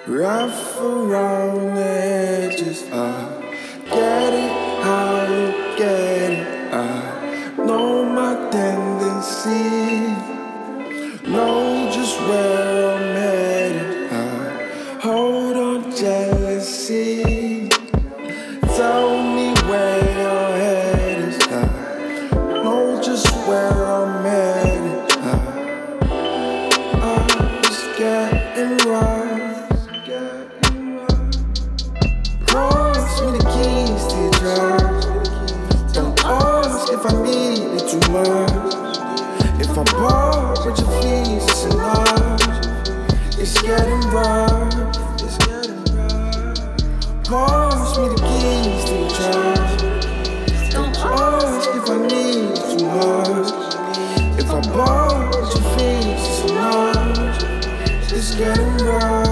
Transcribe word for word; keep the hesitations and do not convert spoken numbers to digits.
rough around the edges. I get it how you get it. I know my tendency, know just where I'm headed. I hold on jealousy. Tell me where your head is. I know just where I'm headed. I, I'm just getting right. Promise me the keys to your drive. Don't ask if I need it too much. If I bar with your fees, it's enough. It's getting rough. It's getting rough. Promise me the keys to your drive. Don't ask if I need it too much. If I bar with your fees, it's enough. It's getting rough.